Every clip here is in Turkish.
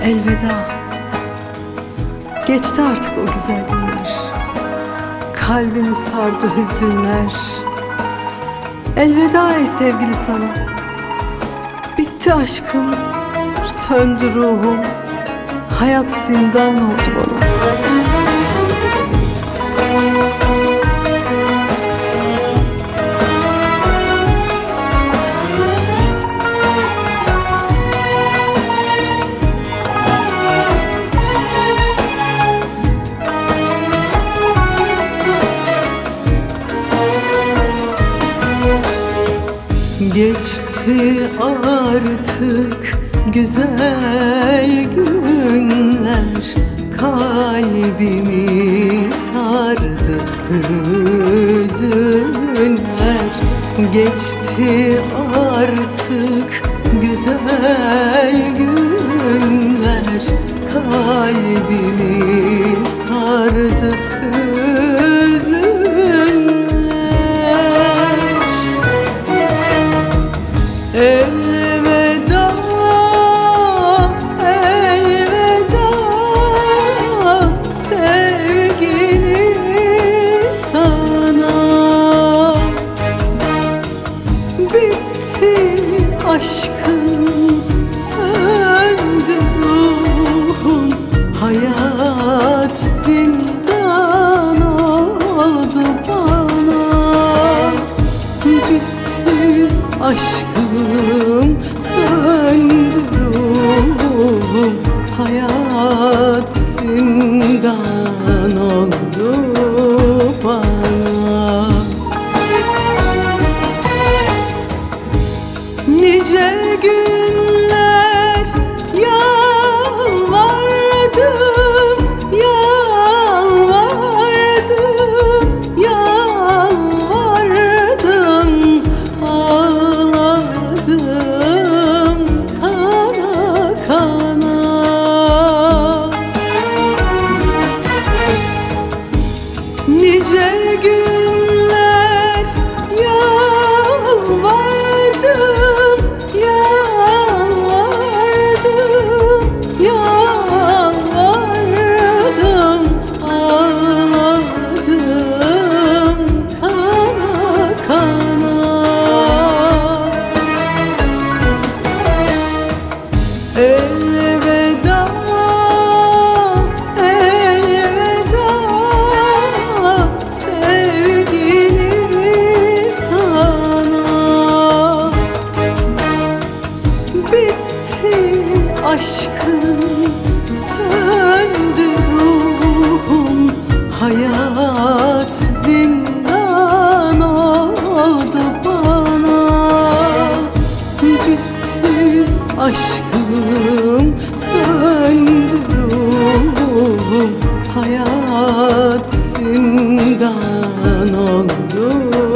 Elveda. Geçti artık o güzel günler. Kalbimi sardı hüzünler. Elveda ey sevgili sana. Bitti aşkım, söndü ruhum. Hayat zindan oldu bana. Geçti artık güzel günler, kalbimi sardı hüzünler. Geçti artık güzel günler, kalbimi sardı elveda, elveda sevgili sana. Bitti aşkım, söndü ruhum. Hayat zindan oldu bana. Bitti aşkım, söndü ruhum. Hayat zindan oldu bana. Nice günler yalvardım, yalvardım, yalvardım, ağladım kana kana. Nice günler yalvardım, yalvardım, yalvardım, ağladım kana kana. Elveda, elveda sevgili sana. Bitti aşkım, söndü ruhum. Hayat zindan oldu bana. Bitti aşkım, söndü ruhum. Hayat zindan oldu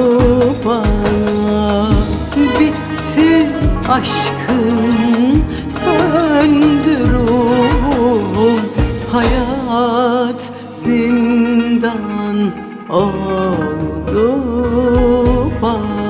bana. Bitti aşkım, söndü ruhum. Hayat zindan oldu bana.